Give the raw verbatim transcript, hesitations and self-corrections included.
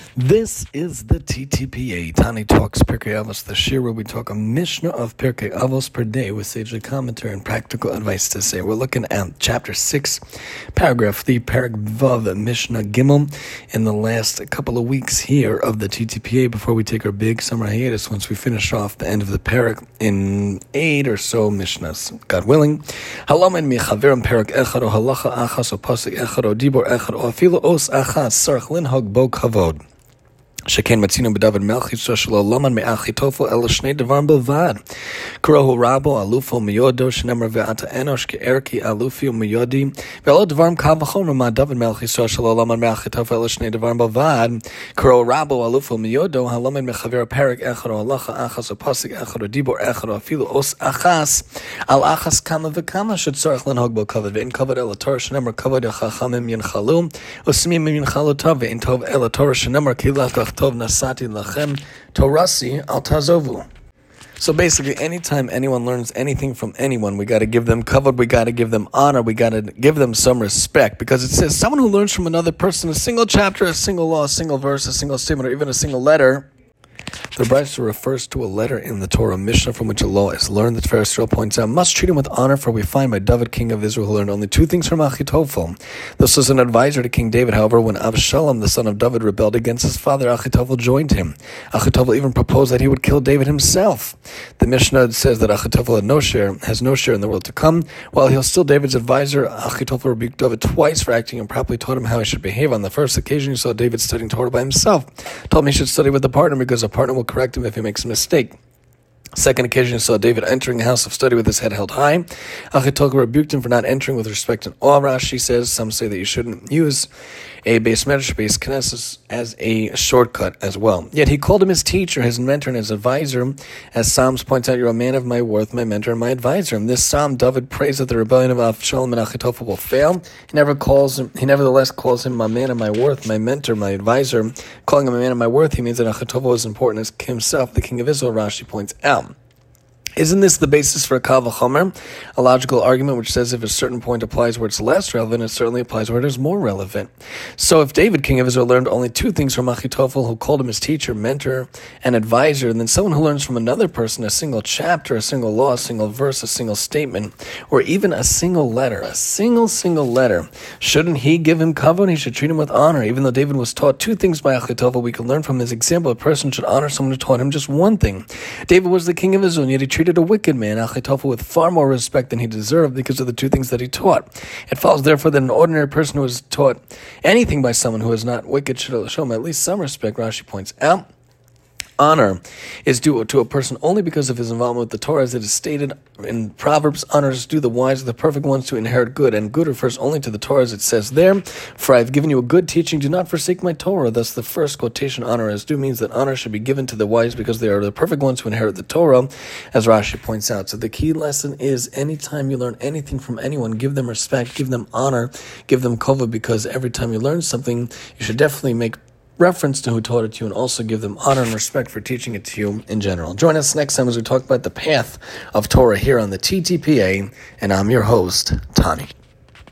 This is the T T P A, Tani Talks Pirkei Avos, the shir where we talk a Mishnah of Pirkei Avos per day with sagely commentary and practical advice to say. We're looking at chapter six, paragraph three, Parak Vav, Mishnah Gimel, in the last couple of weeks here of the T T P A before we take our big summer hiatus once we finish off the end of the Parak in eight or so Mishnahs, God willing. Halaman michaverim Parak Echad o halacha achas o pasuk Echad o dibor Echad o afilu os achas sarach linhog bo kavod. שכן מצינו בדוד מלכי שלא למד מאחיתופל אלא שני דברים בלבד. קראו רבו אלופו מיודו שנאמר ואתה אנוש כערכי אלופי ומיודי ואלה דברים קל וחומר מה דוד מלכי שלא למד מאחיתופל אלא שני דברים בלבד. קראו רבו אלופו מיודו הלמד מחבר פרק אחד או הלכה אחס או פסק אחד או דיבור אחד או אפילו אוס אחס על אחס כמה וכמה שצריך לנהוג בו כבוד ואין כבוד אלא תורה שנאמר כבוד החכמים ינחלו וסמימים ינחלו טוב ואין טוב אלא תורה שנאמר קהילת Tov nasati lachem torasi al tazovu. So basically, anytime anyone learns anything from anyone, we got to give them kavod, we got to give them honor, we got to give them some respect, because it says someone who learns from another person a single chapter, a single law, a single verse, a single statement, or even a single letter. The Brisa refers to a letter in the Torah Mishnah from which a law is learned. The Tiferes Yisrael points out, must treat him with honor, for we find by David, king of Israel, who learned only two things from Achitophel. This was an advisor to King David. However, when Avshalom, the son of David, rebelled against his father, Achitophel joined him. Achitophel even proposed that he would kill David himself. The Mishnah says that Achitophel had no share, has no share in the world to come. While he was still David's advisor, Achitophel rebuked David twice for acting improperly, taught him how he should behave. On the first occasion, he saw David studying Torah by himself, told him he should study with a partner because a partner will correct him if he makes a mistake. Second occasion, he saw David entering a house of study with his head held high. Achitophel rebuked him for not entering with respect and awe. Rashi says, some say that you shouldn't use a base medrash, base knesses, as a shortcut as well. Yet he called him his teacher, his mentor, and his advisor. As Psalms points out, you're a man of my worth, my mentor, and my advisor. In this psalm, David prays that the rebellion of Avshalom and Achitophel will fail. He never calls him, he nevertheless calls him my man of my worth, my mentor, my advisor. Calling him a man of my worth, he means that Achitophel was important as himself, the king of Israel, Rashi points out. Isn't this the basis for a kal v'chomer, a logical argument which says if a certain point applies where it's less relevant, it certainly applies where it is more relevant? So if David, king of Israel, learned only two things from Achitophel, who called him his teacher, mentor, and advisor, then someone who learns from another person a single chapter, a single law, a single verse, a single statement, or even a single letter, a single, single letter, shouldn't he give him kavod? He should treat him with honor. Even though David was taught two things by Achitophel, we can learn from his example a person should honor someone who taught him just one thing. David was the king of Israel, and yet he treated a wicked man, Achitophel, with far more respect than he deserved because of the two things that he taught. It follows, therefore, that an ordinary person who is taught anything by someone who is not wicked should show him at least some respect. Rashi points out, honor is due to a person only because of his involvement with the Torah, as it is stated in Proverbs, honor is due the wise, the perfect ones to inherit good, and good refers only to the Torah, as it says there, for I have given you a good teaching, do not forsake my Torah. Thus the first quotation, honor is due, means that honor should be given to the wise because they are the perfect ones who inherit the Torah, as Rashi points out. So the key lesson is, anytime you learn anything from anyone, give them respect, give them honor, give them kavod, because every time you learn something, you should definitely make reference to who taught it to you, and also give them honor and respect for teaching it to you in general. Join us next time as we talk about the path of Torah here on the T T P A, and I'm your host, Tani.